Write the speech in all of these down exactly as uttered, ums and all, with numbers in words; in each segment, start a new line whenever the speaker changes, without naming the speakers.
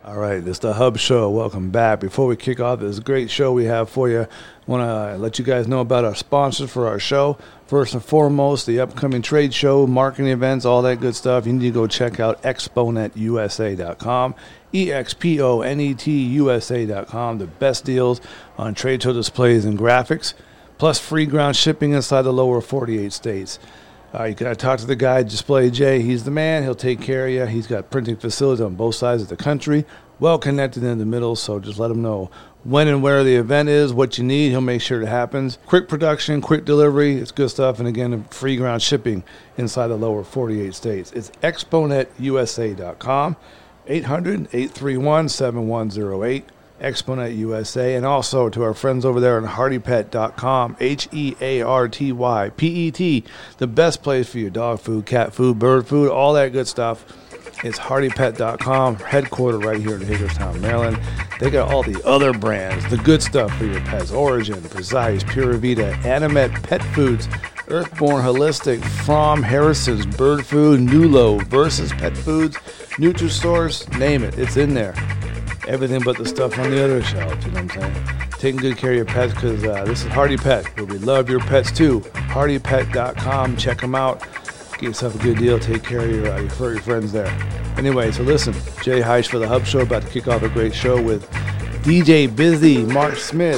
All right, this is the Hub Show. Welcome back. Before we kick off this great show we have for you, I want to let you guys know about our sponsors for our show. First and foremost, the upcoming trade show, marketing events, all that good stuff. You need to go check out exponet u s a dot com, E X P O N E T U S A dot com. The best deals on trade show displays and graphics, plus free ground shipping inside the lower forty-eight states. Uh, you got to talk to the guy, Display J. He's the man. He'll take care of you. He's got printing facilities on both sides of the country, well connected in the middle, so just let him know when and where the event is, what you need. He'll make sure it happens. Quick production, quick delivery. It's good stuff. And, again, free ground shipping inside the lower forty-eight states. It's exponet u s a dot com, eight hundred, eight three one, seven one zero eight. Exponet U S A, and also to our friends over there on hardy pet dot com, H E A R T Y P E T, the best place for your dog food, cat food, bird food, all that good stuff. It's hardy pet dot com, headquartered right here in Hagerstown, Maryland. They got all the other brands, the good stuff for your pets: Origin, Precise, Pura Vida, Animet, Pet Foods, Earthborn Holistic, From, Harrison's, Bird Food, Nulo, Versus Pet Foods, Nutrisource, name it, it's in there. Everything but the stuff on the other shelves, you know what I'm saying? Taking good care of your pets, because uh, this is Hardy Pet, where we love your pets too. hardy pet dot com, check them out. Get yourself a good deal, take care of your, uh, your furry friends there. Anyway, so listen, Jay Heisch for the Hub Show, about to kick off a great show with D J Busy, Mark Smith.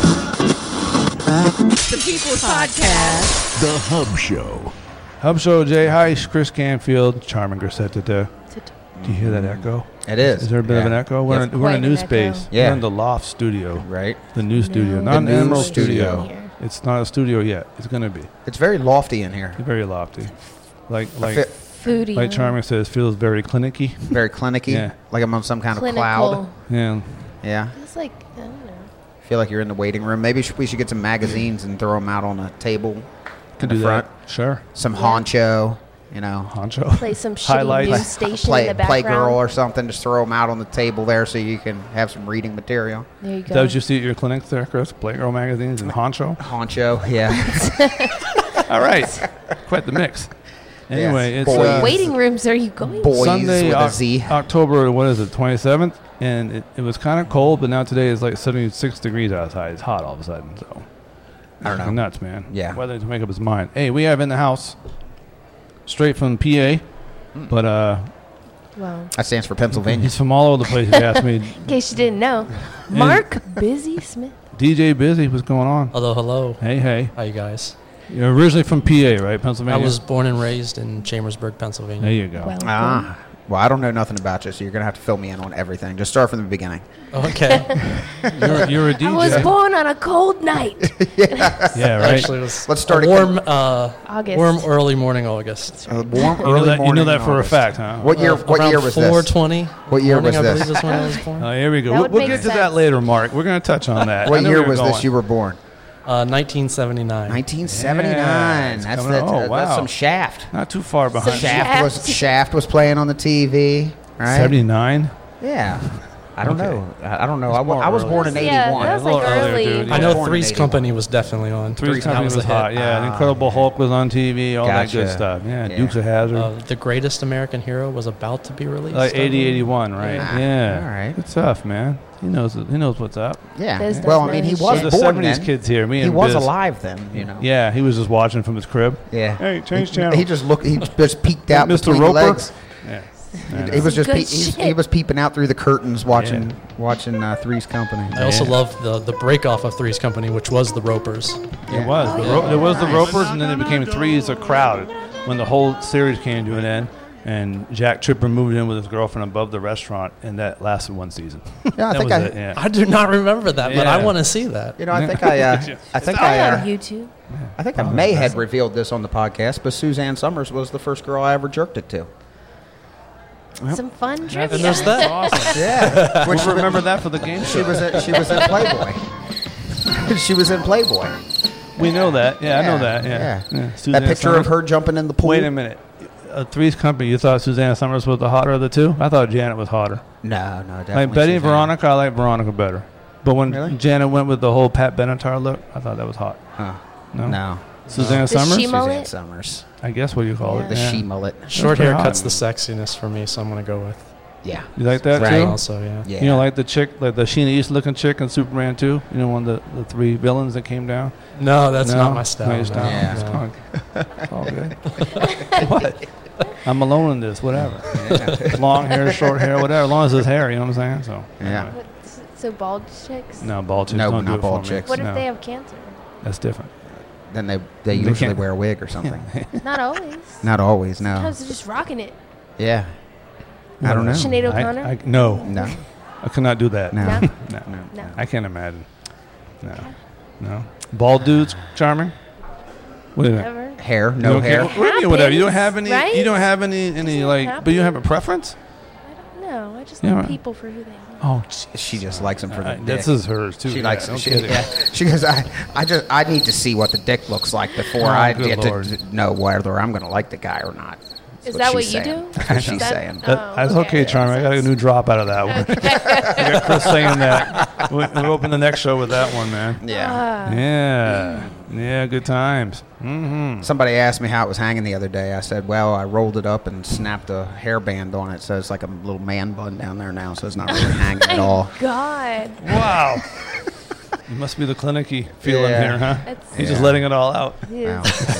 The People's Podcast.
The Hub Show.
Hub Show, Jay Heisch, Chris Canfield, Charmin Grissetta there. Do you hear that echo?
It is.
Is there a bit
yeah.
of an echo? We're,
It's
in, we're in a new
quite an
space.
echo.
Yeah.
We're in the Loft Studio.
Right.
The new studio.
No.
Not
The
an
new
Emerald
studio.
studio. It's not a studio yet. It's going to be.
It's very lofty in here.
Very lofty. Like like
Fit-
Foodie.
like Charmin says, feels very clinicky.
Very clinicky.
Yeah.
Like I'm on some kind
Clinical.
of cloud.
Yeah.
Yeah.
It's like, I don't know.
Feel like you're in the waiting room. Maybe sh- we should get some magazines and throw them out on a table.
Could
in
do
the front.
that. Sure.
Some
Yeah.
honcho. You know.
Honcho.
Play some shitty
Highlights.
news station
play,
in the
play
background.
girl or something. Just throw them out on the table there so you can have some reading material.
There you
Is
go.
that what you see at your clinic there, Chris? Playgirl magazines and Honcho?
Honcho. Yeah.
All right. Quite the mix. Anyway,
Yes.
it's
Boys.
uh,
Waiting rooms are you going?
Boys
Sunday,
with a
Oc-
Z.
October, what is it, twenty-seventh? And it, it was kind of cold, but now today is like seventy-six degrees outside. It's hot all of a sudden, so.
I don't know.
Nuts, man.
Yeah.
Weather to make up his mind. Hey, we have in the house, straight from P A,
Hmm.
but uh,
Well,
That stands for Pennsylvania.
he's from all over the place, if you ask me.
in case you didn't know, Mark Busy Smith.
D J Busy, what's going on?
Hello, hello.
Hey, hey.
How you guys?
You're originally from P A, right? Pennsylvania?
I was born and raised in Chambersburg, Pennsylvania.
There you go.
Welcome.
Ah. Well, I don't know nothing about you, so you're going to have to fill me in on everything. Just start from the beginning.
Okay.
You're, you're a D J.
I was born on a cold night.
Yeah, right?
Actually, it was
Let's start
a
again.
warm, uh,
August.
warm early morning August.
Uh, warm
you know
early
that, you
morning
know that
in
for
August.
a fact, huh?
What year?
Uh,
What
around
year was
four
this?
twenty.
What year
morning,
was
I
this?
believe is when I was born.
Oh, here we go.
That
We'll,
would
we'll
make
get to
sense.
that later, Mark. We're going to touch on that. I
What
know
year
where
was
you're
this
going.
you were born?
Uh, nineteen seventy-nine.
nineteen seventy-nine.
it's
that's
coming-
that's,
oh,
uh,
wow.
that's some Shaft.
Not too far behind.
Shaft.
Shaft was Shaft was playing on the T V, right?
seventy-nine?
Yeah. I don't
Okay.
know. I I don't know.
It's
I, wa-
more
I was
early.
born in
Yeah,
eighty-one.
that was
A little
like
earlier,
early.
dude.
I
Yeah.
know
Born in
Three's
eighty-one.
Company was definitely on.
Three's
That
Company
was
was
the hit.
hot. Yeah,
Ah.
Incredible Hulk was on T V, all that good
Gotcha.
stuff. Yeah,
Yeah.
Dukes of Hazzard.
Uh, the Greatest American Hero was about to be released.
like
I
eighty,
believe.
eighty-one, right?
Ah,
Yeah.
all right.
Good stuff, man. He knows He knows what's up.
Yeah.
Those
Well,
does
I mean, he
know
was
shit.
The
born
seventies
then.
kids here. Me
He
and
was
Biz.
alive then, you know.
Yeah, he was just watching from his crib.
Yeah.
Hey, change
he,
channel.
He just looked. He just peeked out
Mister
between
Roper?
legs.
Yeah.
He was just
Good
pe- he's-
shit.
he was peeping out through the curtains, watching
Yeah.
watching uh, Three's Company.
I also
Yeah.
loved the the break off of Three's Company, which was the Ropers.
Yeah.
It was.
Oh,
The
yeah.
Ro- it was the
Nice.
Ropers, and then it became Three's a crowd when the whole series came to an end. And Jack Tripper moved in with his girlfriend above the restaurant, and that lasted one season.
Yeah, I
That
think
was
I.
it, yeah.
I do not remember that, but I
Yeah.
want to see that.
You know, I think I. Uh, I think
I
I.
on
Uh,
YouTube.
I think I may have revealed this on the podcast, but Suzanne Summers was the first girl I ever jerked it to.
Some fun trivia.
And there's that.
Awesome.
Yeah, which
We'll remember that for the game
she
show.
was. In, she was in Playboy. she was in Playboy.
We know that. Yeah, I know
Yeah,
that. Yeah.
yeah.
Yeah.
That
Suzanne
picture
Summers.
of her jumping in the pool.
Wait a minute. Uh, Three's Company. You thought Susanna Summers was the hotter of the two? I thought Janet was hotter.
No, no, definitely.
Like Betty and
Suzanne.
Veronica, I like Veronica better. But when
Really?
Janet went with the whole Pat Benatar look, I thought that was hot.
Huh.
No.
No.
Susanna
The
Summers.
she-
Suzanne
mullet?
Summers.
I guess what you call
Yeah.
it.
The
yeah.
she mullet.
Short
pretty
hair
hot.
cuts the sexiness for me, so I'm going to go with
Yeah.
You like that
Right.
too?
Also, yeah.
Yeah.
You know, like the chick, like the Sheena East looking chick in Superman two. You know, one of the, the three villains that came down.
No, that's
No?
not my style.
Not your style?
Yeah.
It's all- it's all good. What? I'm alone in this. Whatever.
Yeah.
Long hair, short hair, whatever. As long as it's hair, you know what I'm saying? So.
Yeah.
What, so bald chicks?
No, bald chicks
No,
don't
not
do it
bald
for me.
chicks.
What if
No,
they have cancer?
That's different.
Then they they
They
usually
can't-
wear a wig or something.
Not always.
Not always, no.
Sometimes they're just rocking it.
Yeah. I don't know.
Sinead
I-
O'Connor?
I, no,
No.
I could not do that.
No.
No?
no,
No.
No.
I can't imagine. No, no. Bald dudes, charming. What do you think?
Whatever.
Hair,
You
no
don't
hair.
care? What do you mean, whatever. You don't have
Happens,
any.
right?
You don't have any. Any
Doesn't
like.
happen.
But you have a preference.
I don't know. I just
Yeah.
like people for who they are.
Oh,
She just likes them for the
uh,
dick.
this is hers too.
She
yeah,
likes.
no
She,
kidding.
yeah. She goes. I, I just. I need to see what the dick looks like before
Oh,
I
good
get
Lord.
to d- know whether I'm going to like the guy or not. That's
Is that what
she's
you
saying.
do?
That's what
Is
she's
that-
saying.
Oh,
That- that's okay,
okay.
Charming. I got a new drop out of that one. I got Chris saying that. We, we open the next show with that one, man.
Yeah.
Ah.
Yeah, yeah, good times. Mm-hmm.
Somebody asked me how it was hanging the other day. I said, well, I rolled it up and snapped a hairband on it, so it's like a little man bun down there now, so it's not really hanging at all.
God.
Wow. You must be the clinicky feeling
Yeah.
here, huh?
That's
He's
Yeah.
just letting it all out.
Wow.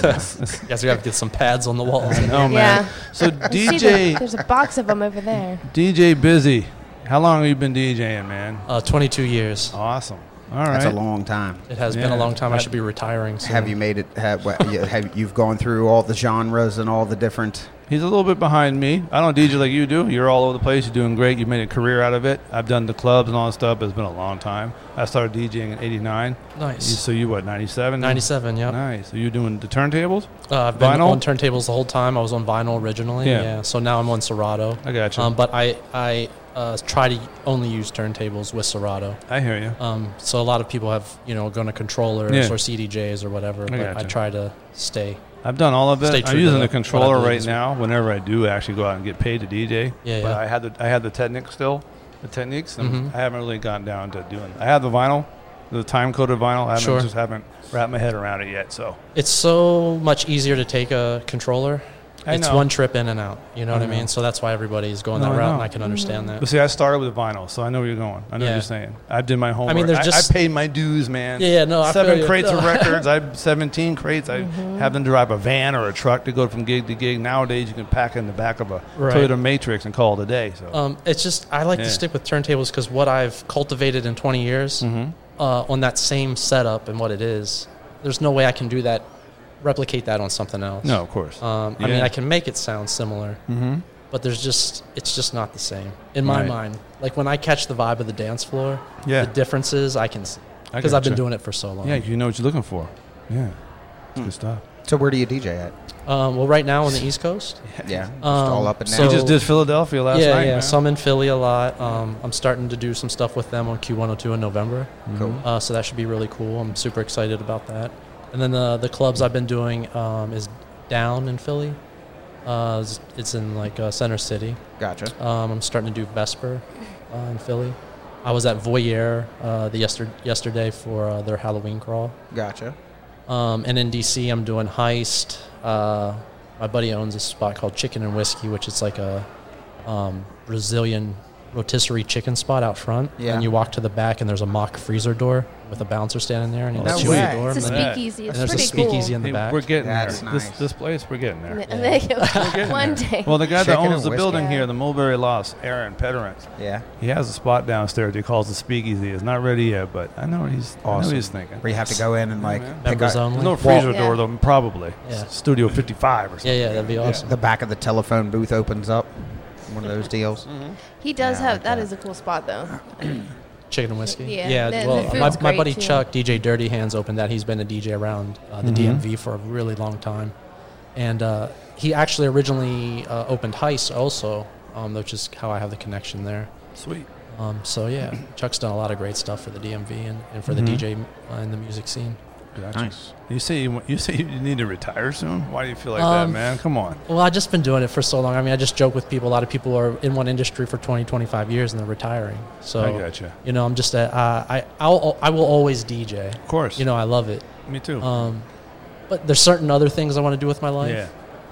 You guys have to get some pads on the walls.
I know, man.
Yeah.
So
See,
D J,
there- there's a box of them over there.
D J Busy. How long have you been DJing, man?
Uh, twenty-two years.
Awesome. All right.
That's a long time.
It has
Yeah.
been a long time. I
Have-
should be retiring soon.
Have you made it? Have, what, you, have you've gone through all the genres and all the different?
He's a little bit behind me. I don't D J like you do. You're all over the place. You're doing great. You made a career out of it. I've done the clubs and all that stuff, but it's been a long time. I started DJing in eighty-nine.
Nice.
You, so you what, ninety-seven?
ninety-seven, yeah.
Nice. So you doing the turntables?
Uh, I've been
Vinyl?
on turntables the whole time. I was on vinyl originally.
Yeah.
Yeah. So now I'm on Serato.
I got you.
Um, but I I uh, try to only use turntables with Serato.
I hear you.
Um, so a lot of people have you know gone to controllers
Yeah.
or C D Js or whatever. But
gotcha.
I try to stay.
I've done all of
Stay
it.
true
I'm
to
using
the-
the controller
what I believe
right
is-
now. Whenever I do actually go out and get paid to D J.
Yeah,
But
yeah.
I had the I had the Technic still, the Techniques. And
Mhm.
I haven't really gotten down to doing. I have the vinyl, the time coded vinyl. I haven't,
Sure.
just haven't wrapped my head around it yet. So
It's so much easier to take a controller.
I
It's
know.
one trip in and out. You know
I
what I
know.
mean? So that's why everybody's going
No,
that
I
route,
know.
and I can understand that.
But see, I started with vinyl, so I know where you're going. I know what
Yeah.
you're saying. I did my homework.
mean, there's
I,
just-
I paid my dues, man.
Yeah, yeah, no, I
Seven
feel you.
crates of
No.
records. I have seventeen crates. I have them drive a van or a truck to go from gig to gig. Nowadays, you can pack in the back of a
Right.
Toyota Matrix and call it a day. So
Um, it's just I like
Yeah.
to stick with turntables because what I've cultivated in twenty years
Mhm.
uh, on that same setup and what it is, there's no way I can do that, replicate that on something else.
no, of course.
Um, I
Yeah.
mean, I can make it sound similar,
mm-hmm.
but there's just it's just not the same in my
Right.
mind. Like when I catch the vibe of the dance floor,
Yeah.
the differences I can
I
because I've been
gotcha.
doing it for so long.
Yeah, you know what you're looking for. Yeah, it's good stuff.
So where do you D J at?
Um, well, right now on the East Coast.
Yeah, just
Um,
all up and down.
so-
You just did Philadelphia last
yeah,
night.
yeah.
man.
So I'm in Philly a lot. Um, I'm starting to do some stuff with them on Q one oh two in November.
Cool.
Uh, so that should be really cool. I'm super excited about that. And then the the clubs I've been doing um, is Down in Philly. Uh, it's, it's in like uh, Center City.
Gotcha.
Um, I'm starting to do Vesper uh, in Philly. I was at Voyeur uh, the yester- yesterday for uh, their Halloween crawl.
Gotcha.
Um, and in D C, I'm doing Heist. Uh, my buddy owns a spot called Chicken and Whiskey, which is like a um, Brazilian rotisserie chicken spot out front.
Yeah.
And you walk to the back, and there's a mock freezer door with a bouncer standing there, and he
Oh,
lets
that's
you in
sweet.
the door.
It's a
and then-
speakeasy.
and
It's
there's a
pretty
speakeasy
cool.
in the
Hey,
back.
we're getting
That's
there.
nice.
This, this place, we're getting there.
And they go,
getting
one
there.
day.
Well, the guy that
Chicken
owns
and
the building
whiskey.
here, the Mulberry Loft, Aaron Pederance,
Yeah.
he has a spot downstairs he calls the Speakeasy. It's not ready yet, but I know what he's, I know what
Awesome.
he's thinking.
Where you have to go in and
Yeah,
like
man.
pick
Members
up
only.
There's no freezer
Yeah.
door, though, probably.
Yeah.
Studio fifty-five or something.
Yeah, yeah, that'd be awesome.
the back of the telephone booth opens up. One of those deals.
He does
Yeah, I
have,
like
that
that.
is a cool spot though.
Chicken and whiskey.
Yeah,
yeah.
the-
well,
the food's
my, my
great,
buddy
too.
Chuck, D J Dirty Hands, opened that. He's been a D J around uh, the
Mhm.
D M V for a really long time, and uh, he actually originally uh, opened Heist also, um, which is how I have the connection there.
Sweet.
Um, so yeah, Chuck's done a lot of great stuff for the D M V and, and for
Mhm.
the D J uh, and the music scene.
Gotcha.
Nice.
You say you, wa- you say you need to retire soon? Why do you feel like that,
Um,
man? Come on.
Well, I've just been doing it for so long. I mean, I just joke with people. A lot of people are in one industry for twenty, twenty-five years and they're retiring. So,
I gotcha.
you know, I'm just, a, uh, I, I'll, I will always D J.
Of course.
You know, I love it.
Me too.
Um, but there's certain other things I want to do with my life.
yeah.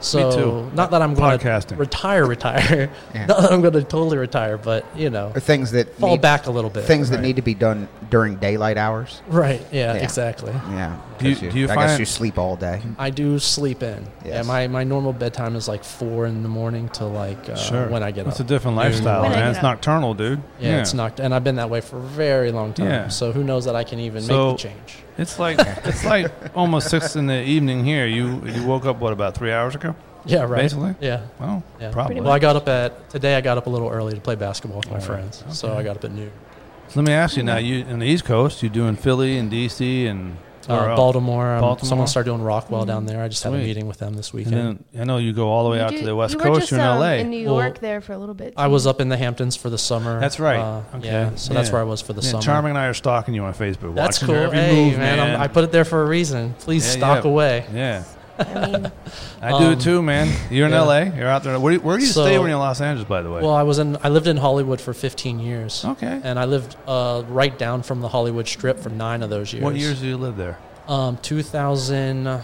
So
too.
not that I'm going
Podcasting.
to retire, retire.
Yeah.
Not that I'm going to totally retire, but you know,
Or things that
fall
need,
back a little bit.
things that
Right.
need to be done during daylight hours.
Right. Yeah,
Yeah.
exactly.
Yeah.
Do you-
'cause
do you
I
find-
guess you sleep all day.
I do sleep in. Yeah,
Yes.
my, my normal bedtime is like four in the morning to like uh,
Sure.
when I get
It's
up.
a different
Noon.
lifestyle,
When I
man.
get
It's
up.
nocturnal, dude.
Yeah, it's not, and I've been that way for a very long time.
Yeah.
So who knows that I can even
So-
make the change?
It's like it's like almost six in the evening here. You you woke up what about three hours ago?
Yeah, right.
Basically?
Yeah.
Well,
Yeah.
probably.
Pretty
Well, I got up at today. I got up a little early to play basketball with my
All right.
friends, so
Okay.
I got up at noon.
So let me ask you now. You in the East Coast? You doing Philly and D C and where
Uh,
else?
Baltimore. Um,
Baltimore?
Someone started doing Rockwell down there. I just had a
Sweet.
meeting with them this
And
weekend.
then I know you go all the way
You
out
do-
to the West
you were
Coast.
just,
You're in
um,
L A.
in New
Well,
York there for a little bit.
I
too.
was up in the Hamptons for the summer.
That's right.
Uh,
Okay.
Yeah, so that's
Yeah.
where I was for the
Yeah,
summer.
Charming and I are stalking you on Facebook.
That's
watching
cool.
your every
Hey,
move,
man, I'm, I put it there for a reason. Please
Yeah,
stalk
yeah.
away.
Yeah,
I mean,
I do
Um,
it too, man. You're in
yeah.
L A. You're out there. Where, do you- where do you
So-
stay when you're in Los Angeles? By the way.
Well, I was in. I lived in Hollywood for fifteen years.
okay.
And I lived uh, right down from the Hollywood Strip for nine of those years.
What years do you live there?
Um, two thousand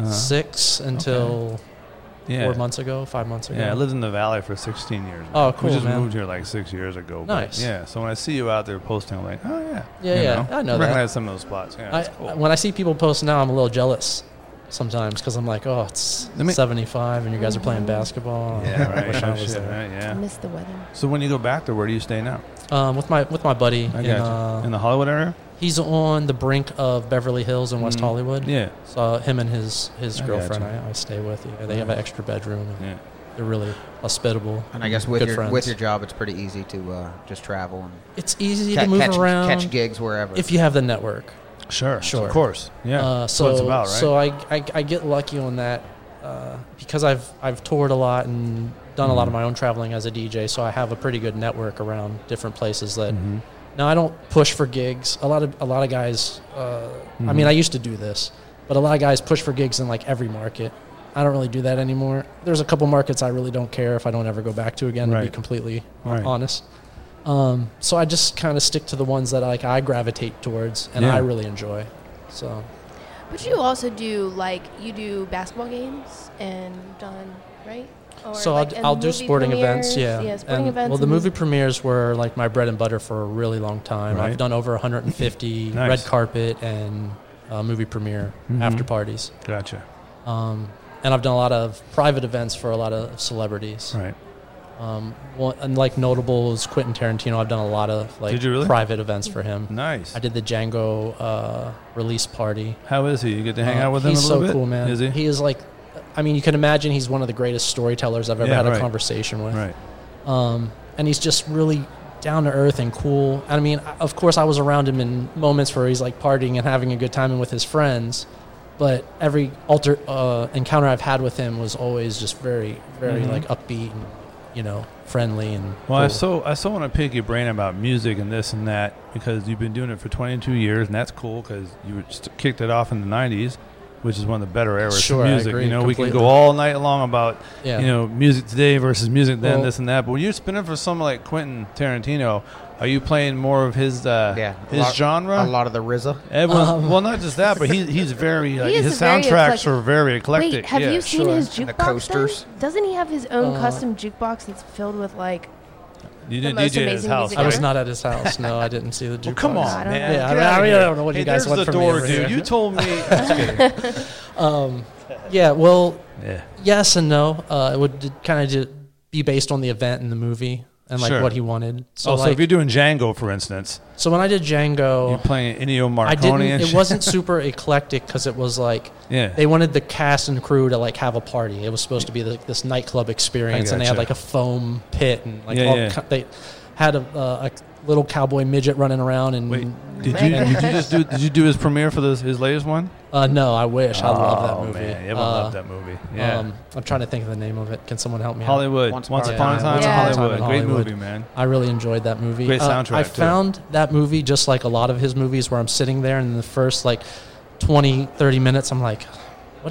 six
Uh-huh.
until
Yeah.
four months ago, five months ago.
Yeah, I lived in the Valley for sixteen years.
Oh,
man.
cool,
We just
man.
moved here like six years ago. but
Nice.
yeah, so when I see you out there posting, I'm like, oh, yeah.
Yeah,
You
yeah, I know that.
recognize some of those spots. Yeah,
I,
that's cool.
When I see people post now, I'm a little jealous sometimes because I'm like, oh, it's
Let me-
seventy-five and you guys are playing basketball.
yeah,
I
right.
wish I
no
was
shit,
there.
right,
I
yeah.
miss the weather.
So when you go back there, where do you stay now?
Um, with my with my buddy,
I
in,
got
uh,
you. In the Hollywood area?
he's on the brink of Beverly Hills in West
Mhm.
Hollywood.
Yeah.
So him and his his
I
girlfriend,
gotcha.
I, I stay with. Yeah, they have an extra bedroom. And
Yeah.
They're really hospitable.
And I guess with
good
your
friends.
with your job, it's pretty easy to uh, just travel and
It's easy
ca-
to move
catch,
around
catch gigs wherever.
if you have the network.
Sure.
Sure.
Of course. Yeah.
Uh,
That's
so
what it's about, right?
so I, I I get lucky on that uh, because I've I've toured a lot and done a lot of
Mhm.
my own traveling as a D J. So I have a pretty good network around different places that.
Mhm.
Now I don't push for gigs. A lot of a lot of guys. Uh, I mean,
Mhm.
I used to do this, but a lot of guys push for gigs in like every market. I don't really do that anymore. There's a couple markets I really don't care if I don't ever go back to again. To be
Right.
completely
Right.
honest. Um, so I just kind of stick to the ones that like I gravitate towards and
Yeah.
I really enjoy. So
But you also do like you do basketball games and done right? Or
so
like,
I'll,
and
I'll do
movie
sporting
premieres?
events, yeah.
Yeah, sporting
And,
events.
well, the
and-
movie premieres were like my bread and butter for a really long time.
Right.
I've done over one hundred fifty
Nice.
red carpet and uh, movie premiere
Mhm.
after parties.
Gotcha.
Um, and I've done a lot of private events for a lot of celebrities.
Right.
Um, well, and like notables, Quentin Tarantino. I've done a lot of like
Did you really?
private events for him.
Nice.
I did the Django uh, release party.
How is he? You get to hang
Uh,
out with him a
he's
little
so
bit?
cool, man.
Is he?
He is like, I mean, you can imagine he's one of the greatest storytellers I've ever
Yeah,
had a
right.
conversation with.
Right.
Um, and he's just really down to earth and cool. I mean, of course, I was around him in moments where he's like partying and having a good time and with his friends. But every alter uh, encounter I've had with him was always just very, very
Mhm.
like upbeat and you know friendly and.
Well, I
cool.
so I so want to pick your brain about music and this and that because you've been doing it for twenty-two years, and that's cool because you st- kicked it off in the nineties, which is one of the better eras
Sure,
for
I
music.
agree
you know, we can
completely.
go all night long about
Yeah.
you know music today versus music then,
Well-
this and that. But when you're spinning for someone like Quentin Tarantino, are you playing more of his uh,
yeah, a
his
lot,
genre?
A lot of the R Z A.
Everyone,
Um,
well, not just that, but he, he's very like,
is
his
very
soundtracks
eclectic.
are very eclectic.
Wait, have
yeah.
you seen
sure.
his
And the
jukebox?
coasters.
then? Doesn't he have his own
Uh,
custom jukebox that's filled with like?
You
the
did
most
D J at his
amazing
house.
music
I was
ever?
not at his house. No, I didn't see the jukebox.
Well, come on,
I don't
man.
know.
Yeah, I
Get
mean,
out
I
of
mean,
here.
I don't know what
hey,
you guys
there's
want
the
from me
door,
over
dude.
here.
You told me. I'm just kidding.
Um, yeah, well,
Yeah.
yes and no. Uh, it would kind of be based on the event and the movie and like
Sure.
what he wanted. So
oh, so
like,
if you're doing Django, for instance,
so when I did Django,
you're playing Ennio Morricone
I didn't.
and
It
shit.
wasn't super eclectic because it was like
Yeah.
they wanted the cast and crew to like have a party. It was supposed to be like this nightclub experience, and they had
gotcha.
like a foam pit and like
Yeah,
all
yeah.
ki- they had a, uh, a little cowboy midget running around and.
Wait, did you did you just do did you do his premiere for this his latest one?
Uh, no, I wish. I love that
Oh,
movie.
man, everyone
Uh,
loved that movie. Yeah.
Um, I'm trying to think of the name of it. Can someone help me out?
Hollywood.
Once
Once,
Upon
upon
a
a
Time.
time in
Yeah.
Hollywood.
Once Upon a
Great
Hollywood.
movie, man.
I really enjoyed that movie.
Great
Uh,
soundtrack,
I
too.
found that movie just like a lot of his movies where I'm sitting there and in the first like twenty, thirty minutes I'm like, what is,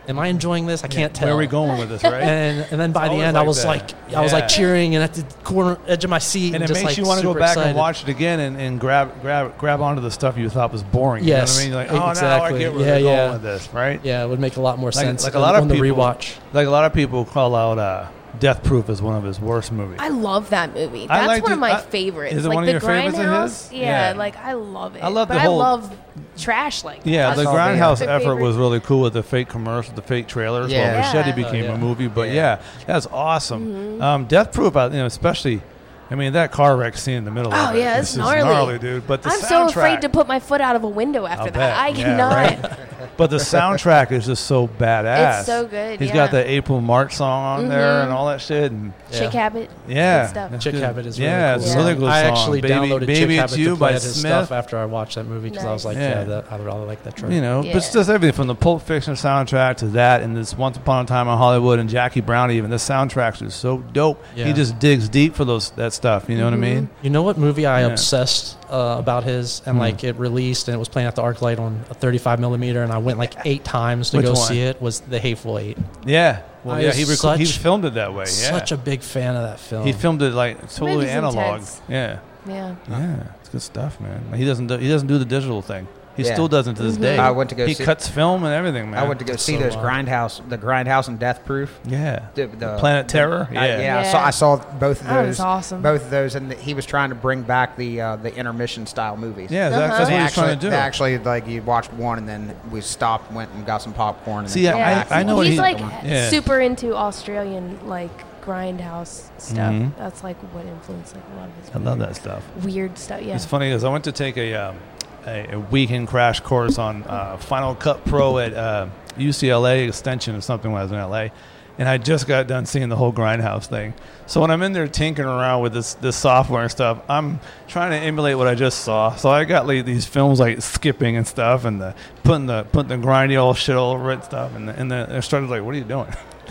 am I enjoying this? I can't tell.
Where are we going with this, right?
And and then by
It's
the
always
end, I
like
was
that.
like, I was
Yeah.
like cheering and at the corner edge of my seat,
And
and,
it
just
makes
like
you want to go
super
back
excited.
and watch it again and, and grab grab grab onto the stuff you thought was boring.
Yes,
You know what I mean? You're like, oh,
exactly.
now I get where
Yeah,
they're
yeah.
going with this, right?
Yeah, it would make a lot more
Like,
sense.
like a lot of
on
people,
the rewatch.
like a lot of people call out uh, Death Proof as one of his worst movies.
I love that movie.
I
That's
like
one
to-
of my
I-
favorites.
is it
like
one of
the
your favorites of
Grindhouse.
his?
Yeah,
Yeah.
like I love it.
I love
but
the whole-
I love trash like that.
Yeah,
I
the
saw the, uh,
Grindhouse
the
effort
favorite-
was really cool with the fake commercials, the fake trailers.
Yeah.
Well, Machete
Yeah.
became
Oh, yeah.
a movie, but
Yeah.
yeah, that's awesome.
Mm-hmm.
Um, Death Proof, I- you know, especially. I mean, that car wreck scene in the middle
Oh,
of it.
yeah,
is
it's
just
gnarly.
dude. But the
I'm
soundtrack,
so afraid to put my foot out of a window after
I'll
that.
bet.
I
Yeah,
cannot.
right? But the soundtrack is just so badass.
It's so good,
He's
yeah.
got the April March song on there
Mhm.
and all that shit. And
Chick
Yeah.
Habit.
yeah,
Good stuff.
that's
Chick
good.
Habit is really
yeah,
cool.
it's a
Yeah.
really good
I
song.
actually
Baby,
downloaded
Baby
Chick
It's
Habit
You
to play
by
at his
Smith.
stuff after I watched that movie because I was like,
Nice.
yeah,
Yeah.
that, I really like that track.
You know,
Yeah.
but it's just everything from the Pulp Fiction soundtrack to that, and this Once Upon a Time in Hollywood and Jackie Brown. Even the soundtracks is so dope.
Yeah.
He just digs deep for those that stuff. You know what I mean?
You know what movie I
Yeah.
obsessed uh, about his and
Hmm.
like it released and it was playing at the ArcLight on a thirty-five millimeter and I went like eight times to
Which
go
one?
see it was The Hateful Eight.
Yeah. Well,
I
yeah.
was
He rec-
such-
he filmed it that way. Yeah.
Such a big fan of that film.
he filmed it like totally
movie's
analog.
intense.
Yeah.
Yeah.
Yeah. It's good stuff, man. He doesn't do, he doesn't do the digital thing. He
Yeah.
still doesn't to this
Mhm.
day.
I went to go
He
see-
cuts film and everything, man.
I went to go
That's
see
so
those
wild.
Grindhouse, the Grindhouse and Death Proof.
Yeah.
The, the-
Planet Terror?
I-
Yeah.
yeah. I saw, I saw both of
That
those.
was awesome.
Both of those, and the, he was trying to bring back the uh, the intermission style movies.
Yeah, that-
Uh-huh.
that's what
They
he's
actually,
trying to do.
they actually, like you watched one, and then we stopped, went and got some popcorn. And
See,
then
I-
came
Yeah.
back
I
and
know
watched
what
He's
he-
the
like
one.
Yeah.
super into Australian like grindhouse stuff.
Mhm.
That's like what influenced like a lot of his
I love that stuff.
weird stuff. Yeah.
It's funny because I went to take a um, a, a weekend crash course on uh, Final Cut Pro at uh, U C L A Extension or something when I was in L A, and I just got done seeing the whole Grindhouse thing. So when I'm in there tinkering around with this this software and stuff, I'm trying to emulate what I just saw. So I got like these films like skipping and stuff, and the putting the putting the grindy old shit all over it and stuff, and the, and the, I started like, what are you doing?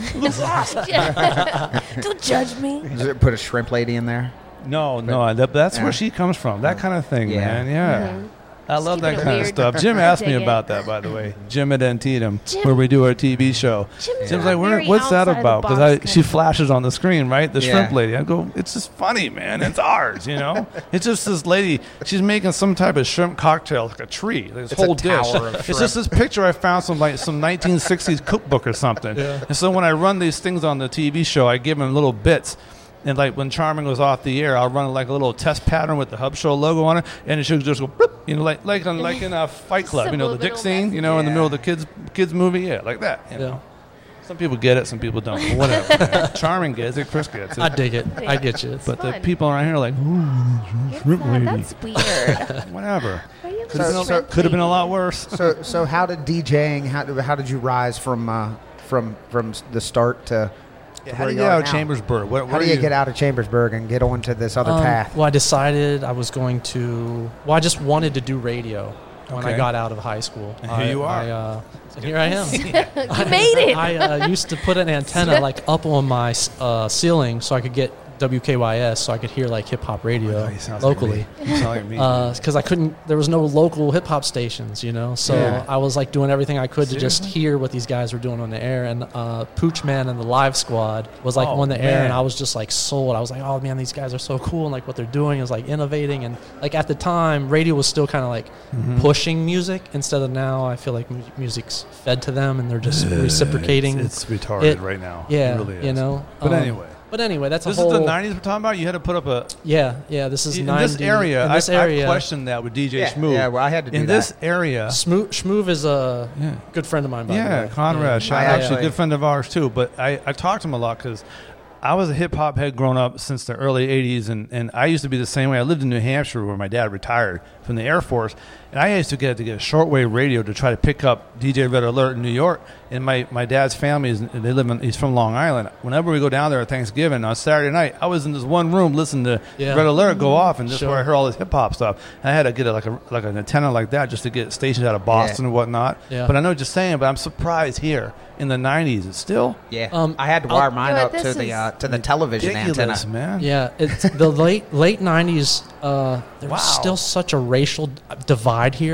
Don't judge me.
Did you put a shrimp lady in there?
No, no, that, that's
Yeah.
where she comes from. That kind of thing,
Yeah.
man. Yeah.
Mhm.
I love
keeping
that
it
kind of
weird.
stuff. Jim
I
asked me
dig it.
about that, by the way. Jim at Antietam,
Jim-
where we do our T V show.
Jim's
Jim's
not
like, Where,
very
what's that
outside the
about? Because
box
I
kind
she
of-
flashes on the screen, right? The
Yeah.
shrimp lady. I go, it's just funny, man. It's ours, you know. It's just this lady. She's making some type of shrimp cocktail, like a tree, like this
It's a
whole dish.
tower of
It's
shrimp.
just this picture I found some like some nineteen sixties cookbook or something. And so when I run these things on the T V show, I give them little bits. And like when Charming goes off the air, I'll run like a little test pattern with the Hub Show logo on it, and it should just go, bloop, you know, like like on, like in a Fight Club, you know, the dick
Subliminal
scene, you know, in the
Yeah.
middle of the kids kids movie, yeah, like that. You
Yeah.
know? Some people get it, some people don't. But whatever. man. Charming gets it, Chris gets it.
I dig it. I get you.
but the
fun.
people around here are like, ooh,
Get
shrimp
that.
lady.
That's weird.
Whatever.
Why you
Could have
so,
been,
shrimp
could have been a
lady?
lot worse.
So, so how did DJing? How, how did you rise from uh, from from the start to? to
How
where
do you
you
get
are
out of
now?
Chambersburg? What,
How
what
do
are
you get out of Chambersburg and get onto this other
Um,
path?
Well, I decided I was going to. Well, I just wanted to do radio when I
Okay.
got out of high school.
And here
I,
you are.
I, uh, and here I am.
You made it.
I uh, used to put an antenna like up on my uh, ceiling so I could get W K Y S, so I could hear like hip hop radio
Oh, he sounds
locally.
Like me. You sound like me.
Because I couldn't, there was no local hip hop stations, you know. So
Yeah.
I was like doing everything I could to just
Seriously?
hear what these guys were doing on the air. And uh, Pooch Man and the Live Squad was like
Oh,
on the air,
man.
and I was just like sold. I was like, oh man, these guys are so cool, and like what they're doing is like innovating. And like at the time, radio was still kind of like
Mhm.
pushing music instead of now. I feel like mu- music's fed to them, and they're just reciprocating.
It's, it's retarded
it.
right now.
Yeah,
it really is.
you know.
But
Um,
anyway,
But anyway, that's
this
a whole.
is the nineties we're talking about. You had to put up a
Yeah, yeah. This is
in
ninety,
this area.
In this
I,
area,
I questioned that with D J
yeah,
Schmoove.
yeah, well, I had to do
in
that.
this area.
Shmoo- Shmoove is a
Yeah.
good friend of mine. By the
Yeah,
way.
Conrad.
Yeah.
Shout
I
out,
actually-
a good friend of ours too. But I, I talked to him a lot because I was a hip hop head growing up since the early eighties, and, and I used to be the same way. I lived in New Hampshire where my dad retired from the Air Force, and I used to get to get a shortwave radio to try to pick up D J Red Alert in New York. And my, my dad's family is they live in he's from Long Island. Whenever we go down there at Thanksgiving on Saturday night, I was in this one room listening to
Yeah.
Red Alert go off, and this is
Sure.
where I heard all this hip hop stuff. And I had to get a, like a like an antenna like that just to get stations out of Boston and whatnot.
Yeah.
But I know what you're saying. But I'm surprised here in the nineties, it's still
Yeah,
Um,
I had to
I'll-
wire mine
Yeah,
up to
this
the
is
uh, to the television antenna.
ridiculous, man.
Yeah, it's the late late nineties. Uh, there was
Wow.
still such a racial d- divide here.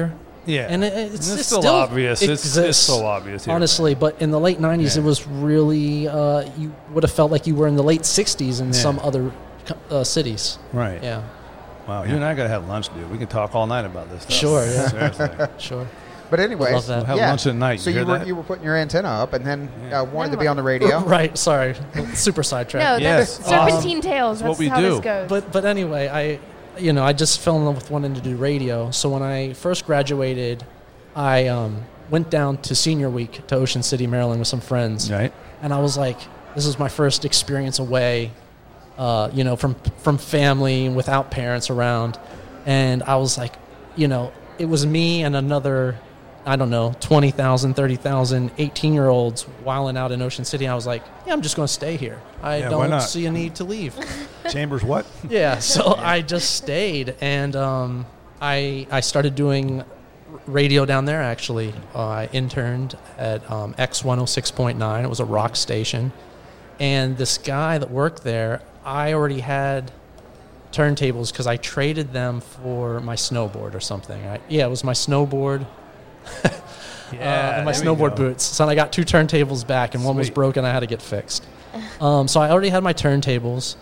Yeah.
and it, it's,
It's
it's
still
still
obvious. It's- it's
exists,
so obvious here,
honestly. But in the late nineties,
Yeah.
it was really uh, you would have felt like you were in the late sixties in
Yeah.
some other uh, cities.
Right.
Yeah,
Wow. You and I got to have lunch, dude. We can talk all night about this stuff.
Sure, yeah.
Seriously.
sure.
But anyways,
Love that.
We'll have
yeah.
lunch at night.
So
You
you,
hear
were
that?
you were putting your antenna up, and then
Yeah.
uh, wanted
Then
to be
what?
on the radio.
Right. Sorry. Super sidetrack.
No,
Yes.
that's Serpentine Tales.
That's what
That's
we
how
do.
this goes.
But but anyway, I you know I just fell in love with wanting to do radio. So when I first graduated, I um, went down to senior week to Ocean City, Maryland, with some friends,
Right.
and I was like, this is my first experience away, uh, you know, from from family and without parents around, and I was like, you know, it was me and another, I don't know, twenty thousand, thirty thousand, eighteen-year-olds wilding out in Ocean City. I was like, yeah, I'm just going to stay here. I
Yeah, why
don't
not?
see a need to leave.
Chambers what?
Yeah, so I just stayed, and um, I I started doing radio down there, actually. Uh, I interned at um, X one oh six point nine. It was a rock station. And this guy that worked there, I already had turntables because I traded them for my snowboard or something. I, yeah, it was my snowboard uh, and my
there we
snowboard
go.
boots. So I got two turntables back, and one was
Sweet.
broken. I had to get fixed. Um, so I already had my turntables,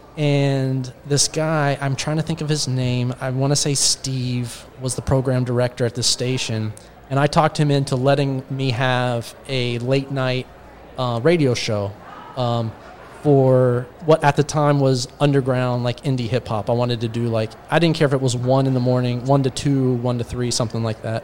and this guy, I'm trying to think of his name. I want to say Steve was the program director at this station, and I talked him into letting me have a late night uh, radio show um, for what at the time was underground, like indie hip hop. I wanted to do like, I didn't care if it was one in the morning, one to two, one to three, something like that.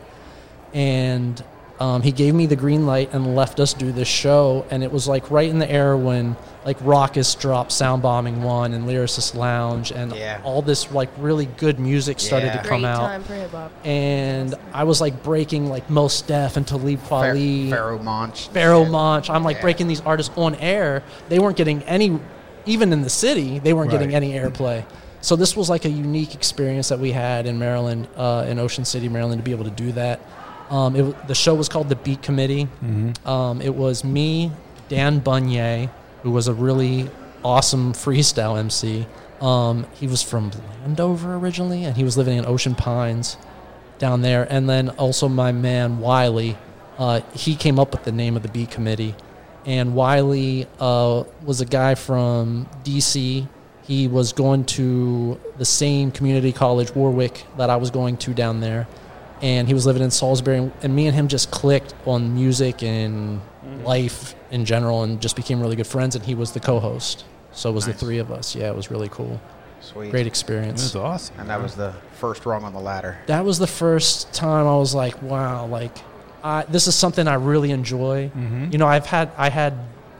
And um, he gave me the green light and left us do this show, and it was like right in the era when like Raucous dropped Sound Bombing One and Lyricist Lounge, and
Yeah.
all this like really good music started
Yeah.
to come
Great
out.
time for hip hop.
And I was like breaking like Mos Def and Talib
Phar-
Kweli,
Pharaoh Monch.
Pharaoh Monch. I'm like
Yeah.
breaking these artists on air. They weren't getting any, even in the city, they weren't getting
Right.
any airplay. So this was like a unique experience that we had in Maryland, uh, in Ocean City, Maryland, to be able to do that. Um, it, wa- the show was called The Beat Committee.
Mm-hmm.
Um, it was me, Dan Bunye, who was a really awesome freestyle M C. Um, he was from Landover originally, and he was living in Ocean Pines down there. And then also my man Wiley, uh, he came up with the name of the Beat Committee. And Wiley uh, was a guy from D C. He was going to the same community college, Warwick, that I was going to down there. And he was living in Salisbury, and me and him just clicked on music and life in general, and just became really good friends. And he was the co-host, so it was
Nice.
the three of us. Yeah, it was really cool,
Sweet.
great
It
experience.
was awesome.
And that was the first rung on the ladder.
That was the first time I was like, wow, like I, this is something I really enjoy.
Mm-hmm.
You know, I've had I had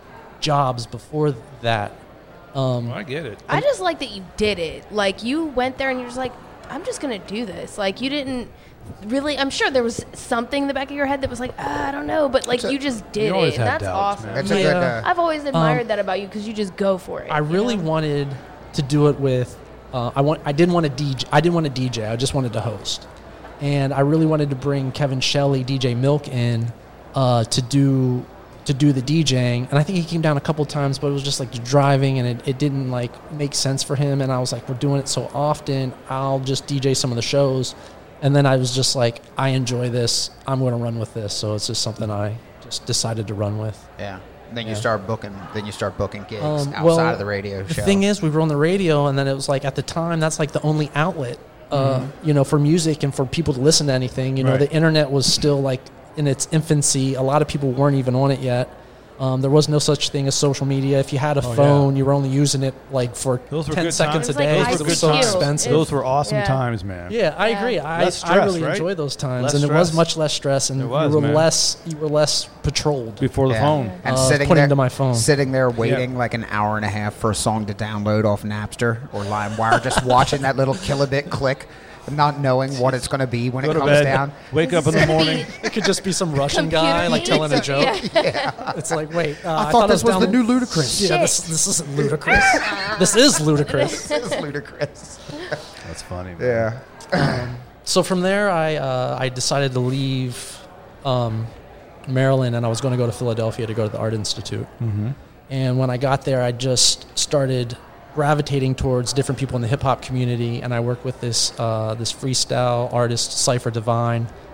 jobs before that. Um,
Well, I get it.
I just like that you did it. Like you went there and you're just like, I'm just gonna do this. Like you didn't really. I'm sure there was something in the back of your head that was like, ah, I don't know, but like
It's a-
you just did
You always
it. And
have
that's
doubts,
awesome.
man.
It's a
Yeah.
good. Uh,
I've always admired
Um,
that about you because you just go for it.
I
you
really
know?
wanted to do it with. Uh, I want. I didn't want to D J. I didn't want to D J. I just wanted to host, and I really wanted to bring Kevin Shelley, D J Milk, in uh, to do to do the DJing. And I think he came down a couple times, but it was just like driving, and it, it didn't like make sense for him. And I was like, we're doing it so often. I'll just D J some of the shows. And then I was just like, I enjoy this. I'm going to run with this. So it's just something I just decided to run with.
yeah. Then you
Yeah.
start booking. Then you start booking gigs
Um,
outside
well,
of the radio
The
show.
thing is, we were on the radio, and then it was like at the time, that's like the only outlet, uh,
Mm-hmm.
you know, for music and for people to listen to anything. You know,
Right.
the internet was still like in its infancy. A lot of people weren't even on it yet. Um, there was no such thing as social media. If you had a
Oh,
phone, you were only using it like for
Those were
ten
good
seconds
times.
a
It was like
day.
Those
because
were
it was
good
so
times.
expensive.
Those were awesome
Yeah.
times, man.
Yeah, I
Yeah.
agree. I,
Less
I
stress,
really
right?
enjoyed those times,
Less
and it was
stress.
much less stress, and
It was,
you were
man.
less you were less patrolled.
Before the
Yeah.
phone.
and
uh,
sitting
putting
there,
to my phone.
sitting there waiting like an hour and a half for a song to download off Napster or LimeWire, just watching that little kilobit click, not knowing what it's going to be when
Go
it
to
comes
bed.
down.
Wake up in the morning.
It could just be some Russian
Computer
guy like
games.
telling a joke.
Yeah.
It's like, wait, uh,
I, thought this
it
was the
down-
new Ludacris.
Yeah, this, this isn't ludicrous. This is ludicrous.
This is ludicrous.
That's funny, man.
Yeah.
So from there, I uh, I decided to leave um, Maryland, and I was going to go to Philadelphia to go to the Art Institute.
Mm-hmm.
And when I got there, I just started gravitating towards different people in the hip hop community, and I worked with this uh, this freestyle artist, Cypher Divine,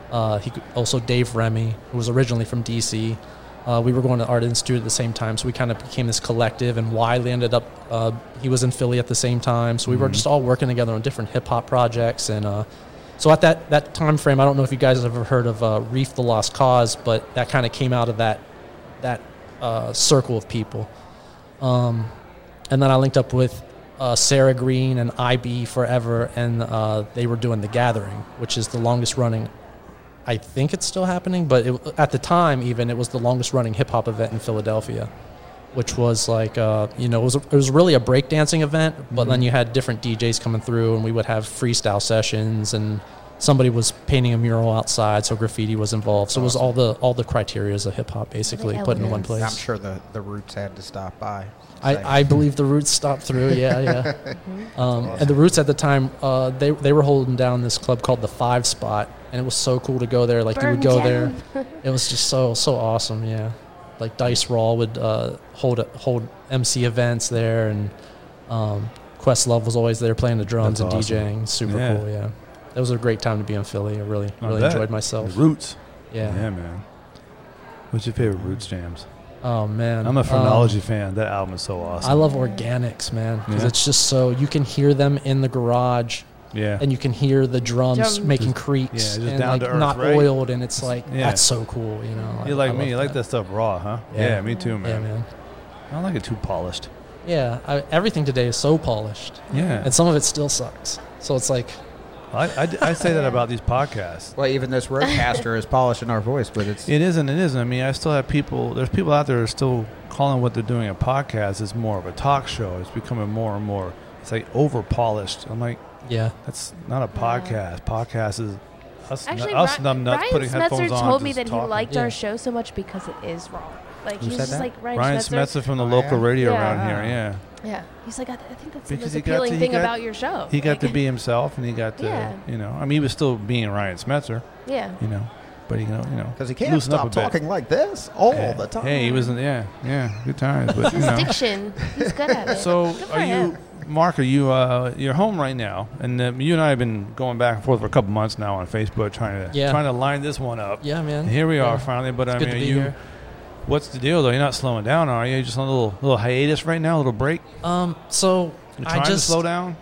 Uh, he could- also Dave Remy, who was originally from D C. Uh, we were going to Art Institute at the same time, so we kind of became this collective. And Wiley ended up, uh, he was in Philly at the same time, so we were just all working together on different hip hop projects. And uh, so at that that time frame, I don't know if you guys have ever heard of uh, Reef the Lost Cause, but that kind of came out of that that uh, circle of people. Um, and then I linked up with uh, Sarah Green and I B Forever, and uh, they were doing The Gathering, which is the longest running. I think it's still happening, but it, at the time, even, it was the longest running hip hop event in Philadelphia, which was like, uh, you know, it was, a, it was really a breakdancing event, but mm-hmm. then you had different D Js coming through, and we would have freestyle sessions, and somebody was painting a mural outside, so graffiti was involved. So awesome. It was all the all the criterias of hip hop basically put in one place.
I'm sure the, the Roots had to stop by.
I, I believe the Roots stopped through, yeah, yeah. um, awesome. And the Roots at the time, uh, they they were holding down this club called the Five Spot, and it was so cool to go there. Like,
Burn
you would go
down.
there. It was just so so awesome, yeah. Like Dice Raw would uh, hold hold M C events there, and um, Questlove was always there playing the drums That's and awesome. DJing. Super yeah. cool, yeah. It was a great time to be in Philly. I really I really bet. enjoyed myself.
The Roots.
Yeah.
Yeah, man. What's your favorite Roots jams?
Oh, man.
I'm a Phrenology um, fan. That album is so awesome.
I love Organics, man, because yeah. it's just so, you can hear them in the garage.
Yeah.
And you can hear the drums
Drum.
making
just,
creaks.
Yeah, just
and
down
like
to earth,
not
right?
oiled, and it's like,
yeah.
that's so cool, you know.
You like
I
me. You like that stuff raw, huh?
Yeah.
yeah, me too, man.
Yeah, man.
I don't like it too polished.
Yeah, I, everything today is so polished.
Yeah.
And some of it still sucks. So it's like...
I, I, I say that about these podcasts.
Well, even this roadcaster is polishing our voice, but it's...
It isn't, it isn't. I mean, I still have people... There's people out there who are still calling what they're doing a podcast is more of a talk show. It's becoming more and more... It's like over-polished. I'm like...
Yeah.
That's not a podcast. Podcast is us,
Actually,
n- us
Ri-
numb nuts
Ryan
putting
Smetzer
headphones on.
told me
just
that
talking.
he liked
Yeah.
our show so much because it is raw. Like,
Who
he's
said
just
that?
like, Ryan,
Ryan
Smetzer.
Smetzer from the
Oh,
local
yeah?
radio
Yeah.
around here, yeah.
Yeah. He's like, I, th- I think that's
Because
the most
he got
appealing
to- he
thing
got-
about your show.
He got
Like,
to be himself, and he got to,
Yeah.
you know, I mean, he was still being Ryan Smetzer,
Yeah.
you know, but he, you know, you know,
Because he can't
loosen up
stop
a bit.
talking like this all
Yeah.
the time.
Hey, he was, in, yeah, yeah, good times, but you
His
know.
diction, he's good at it.
So,
Good for
are
him.
you, Mark? Are you? Uh, you're home right now, and uh, you and I have been going back and forth for a couple months now on Facebook, trying to
Yeah.
trying to line this one up.
Yeah, man.
And here we are
Yeah.
finally. But
It's
I
good
mean,
to
are
be
you?
here.
What's the deal though? You're not slowing down, are you? Just on a little little hiatus right now, a little break.
Um, so
You're
I
trying
just
to slow down.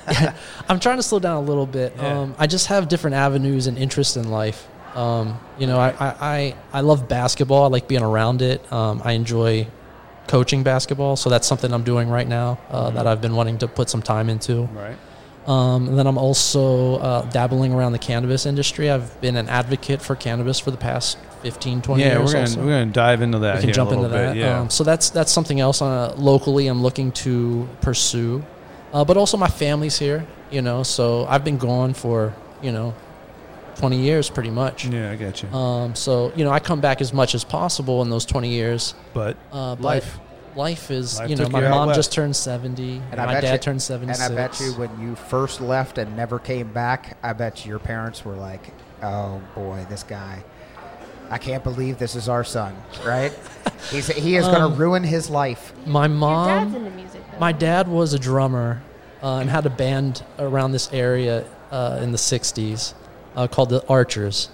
I'm trying to slow down a little bit.
Yeah.
Um, I just have different avenues and interests in life. Um, you know, I, I, I, I love basketball. I like being around it. Um, I enjoy coaching basketball, so that's something I'm doing right now uh,
Mm-hmm.
that I've been wanting to put some time into.
Right.
Um, and then I'm also uh, dabbling around the cannabis industry. I've been an advocate for cannabis for the past fifteen, twenty
Yeah,
years.
we're gonna
also.
we're gonna dive into that.
We can
here
jump
a little
into
bit.
that.
Yeah.
Um, so that's that's something else uh, locally I'm looking to pursue. Uh, but also my family's here, you know, so I've been gone for, you know, twenty years pretty much.
yeah, I get you.
Um, so, you know, I come back as much as possible in those twenty years.
but
Uh, but
life.
life is,
Life
you know,
took
my
you out
mom
west.
just turned seventy.
And I
my
bet
dad
you-
turned seventy-six.
And I bet you when you first left and never came back, I bet your parents were like, oh, boy, this guy. I can't believe this is our son, right? He's, he is going
Um,
to ruin his life.
My
Your dad's
mom,
into music, though.
my dad was a drummer uh, and had a band around this area uh, in the sixties uh, called the Archers.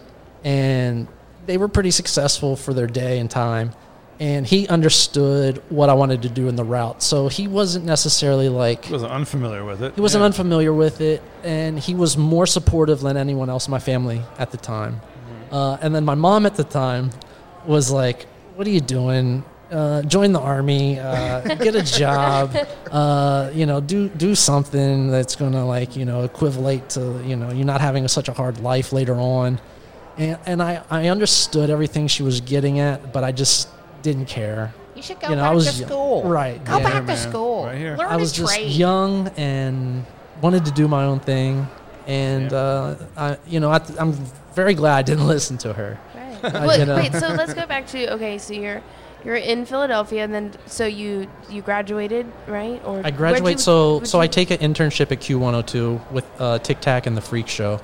And they were pretty successful for their day and time. And he understood what I wanted to do in the route. So he wasn't necessarily like,
He wasn't unfamiliar with it.
he wasn't
yeah.
unfamiliar with it. And he was more supportive than anyone else in my family at the time. Uh, and then my mom at the time was like, what are you doing? Uh, join the army, uh, get a job, uh, you know, do do something that's going to, like, you know, equivalent to, you know, you not having a, such a hard life later on. And, and I, I understood everything she was getting at, but I just didn't care.
You should go
You know,
back
I was
to
young.
school.
Right.
Go
yeah.
back to
man.
school.
Right here.
Learn
I was
a
just
trade.
young and wanted to do my own thing. And,
Yeah.
uh, I, you know, I, I'm very glad I didn't listen to her.
Right.
Uh,
wait,
you know.
wait, so let's go back to, okay, so you're you're in Philadelphia, and then, so you you graduated, right? Or
I
where'd
graduate,
you-
so
where'd
so I
you-
take an internship at Q one oh two with uh, Tic Tac and the Freak Show,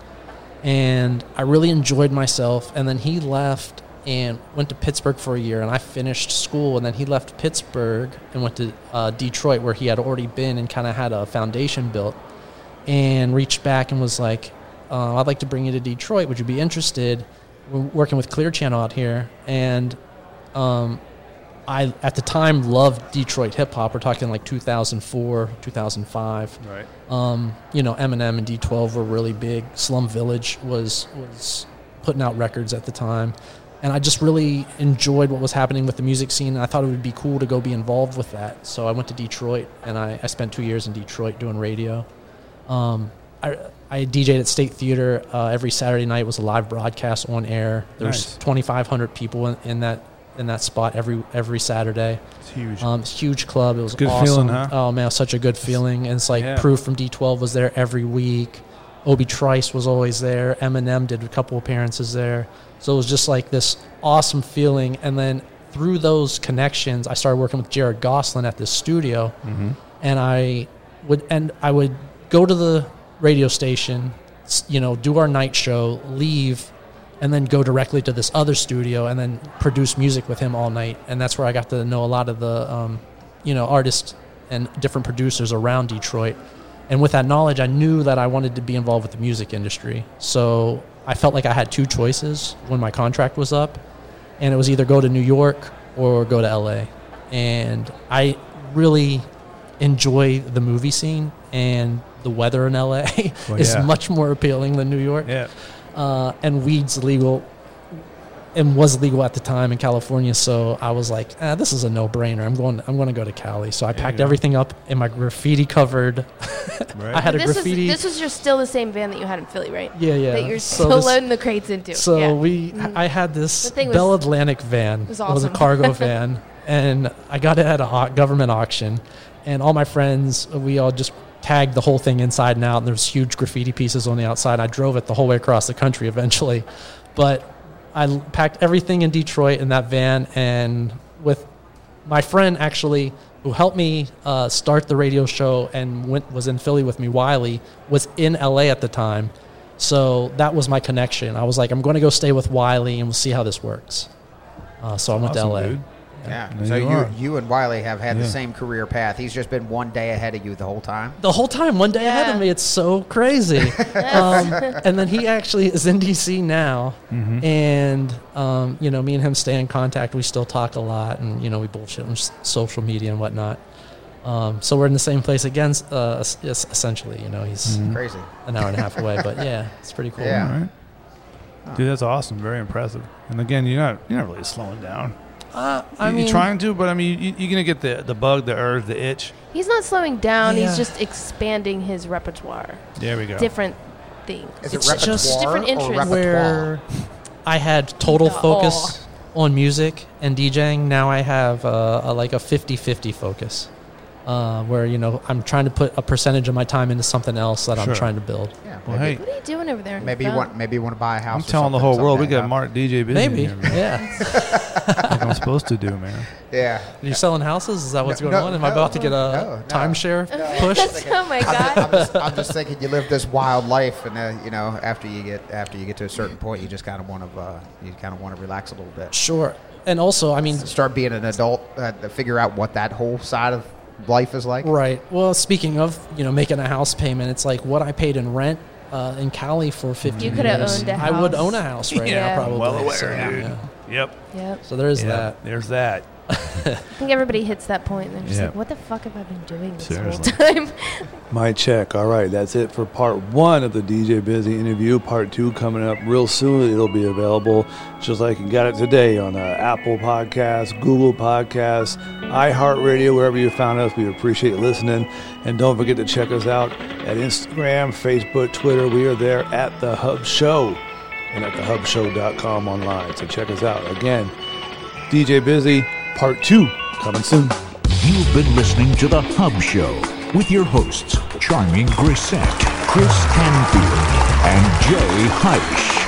and I really enjoyed myself. And then he left and went to Pittsburgh for a year, and I finished school. And then he left Pittsburgh and went to uh, Detroit, where he had already been and kind of had a foundation built, and reached back and was like, uh, I'd like to bring you to Detroit. Would you be interested? We're working with Clear Channel out here. And um, I, at the time, loved Detroit hip-hop. We're talking like two thousand four, two thousand five.
Right.
Um, you know, Eminem and D twelve were really big. Slum Village was was putting out records at the time. And I just really enjoyed what was happening with the music scene. And I thought it would be cool to go be involved with that. So I went to Detroit, and I, I spent two years in Detroit doing radio. Um, I, I DJed at State Theater. Uh, every Saturday night was a live broadcast on air. There's
Nice.
twenty-five hundred people in, in that in that spot every every Saturday.
It's huge.
Um, it's a huge club. It was
Good
awesome.
feeling, huh?
Oh man, it was such a good feeling. And it's like
Yeah.
Proof from D twelve was there every week. Obi Trice was always there. Eminem did a couple appearances there. So it was just like this awesome feeling. And then through those connections, I started working with Jared Gosselin at this studio,
Mm-hmm.
and I would and I would go to the radio station, s- you know, do our night show, leave, and then go directly to this other studio and then produce music with him all night. And that's where I got to know a lot of the, um, you know, artists and different producers around Detroit. And with that knowledge, I knew that I wanted to be involved with the music industry. So I felt like I had two choices when my contract was up, and it was either go to New York or go to L A. And I really enjoy the movie scene, and the weather in L A
Well,
is
yeah.
much more appealing than New York.
Yeah.
Uh, and weed's legal and was legal at the time in California, so I was like, ah, this is a no-brainer. I'm going I'm going to go to Cali. So I
There
packed
you go.
everything up in my graffiti covered.
Right.
I had a
this
graffiti.
is this was just still the same van that you had in Philly, right?
yeah, yeah.
That you're
So
still
this-
loading the crates into.
So
yeah.
we,
Mhm.
I had this
The thing was-
Bell Atlantic van.
It was
It was a
awesome.
cargo van, and I got it at a au- government auction. And all my friends, we all just tagged the whole thing inside and out. And there's huge graffiti pieces on the outside. I drove it the whole way across the country eventually, but I l- packed everything in Detroit in that van, and with my friend actually who helped me uh, start the radio show and went was in Philly with me, Wiley, was in L A at the time. So that was my connection. I was like, I'm going to go stay with Wiley, and we'll see how this works. Uh, so I went to
Awesome,
L A.
dude.
Yeah.
There
So
you
you
are.
you and Wiley have had
Yeah.
the same career path. He's just been one day ahead of you the whole time.
The whole time, one day ahead
Yeah.
of me. It's so crazy. um, and then he actually is in D C now.
Mm-hmm.
And, um, you know, me and him stay in contact. We still talk a lot, and, you know, we bullshit on s- social media and whatnot. Um, so we're in the same place again, uh, es- es- essentially. You know, he's
Mhm.
Crazy.
an hour and a half away. But, yeah, it's pretty cool.
Yeah.
All right. Dude, that's awesome. Very impressive. And again, you're not you're not really slowing down.
Uh, I
You-
mean,
you're trying to, but I mean, you, you're gonna get the the bug, the urge, the itch.
He's not slowing down.
Yeah.
He's just expanding his repertoire.
There we go.
Different things.
Is it
It's
repertoire
just
different
or
interests.
repertoire?
where I had total
The
focus on music and DJing. Now I have uh, a, like a fifty-fifty focus, uh, where, you know, I'm trying to put a percentage of my time into something else that
Sure.
I'm trying to build.
Yeah.
Well,
maybe,
hey,
What are you doing over there? on
maybe
your
you
phone?
want maybe you want to buy a house.
I'm
or
telling the
something
whole world we
someday,
got
huh?
Mark D J busy.
Maybe,
in here, man.
yeah.
Like I'm supposed to do, man.
Yeah.
You're selling houses? Is that what's
No,
going
no,
on? Am I
no,
about to get a
no, no.
timeshare push?
oh my
I'm just,
god.
I'm, just, I'm just thinking you live this wild life, and uh, you know, after you get after you get to a certain point, you just kind of want to uh, you kind of want to relax a little bit.
Sure. And also, I mean,
Start being an adult, uh, to figure out what that whole side of life is like.
right. Well, speaking of, you know, making a house payment, it's like what I paid in rent uh, in Cali for fifteen
You coulda
years.
owned a
I would
house.
own a house right
Yeah.
now, probably.
Well aware,
So,
dude.
yeah.
Yep.
Yep.
So there's
Yeah,
that.
There's that.
I think everybody hits that point and they're just
Yeah.
like, what the fuck have I been doing this
Seriously.
whole time?
My check. All right, that's it for part one of the D J Busy interview. Part two coming up real soon. It'll be available just like you got it today on uh, Apple Podcasts, Google Podcasts, iHeartRadio, wherever you found us. We appreciate you listening. And don't forget to check us out at Instagram, Facebook, Twitter. We are there at The Hub Show and at the hub show dot com online. So check us out. Again, D J Busy, part two, coming soon.
You've been listening to The Hub Show with your hosts, Charming Grisette, Chris Canfield, and Jay Heisch.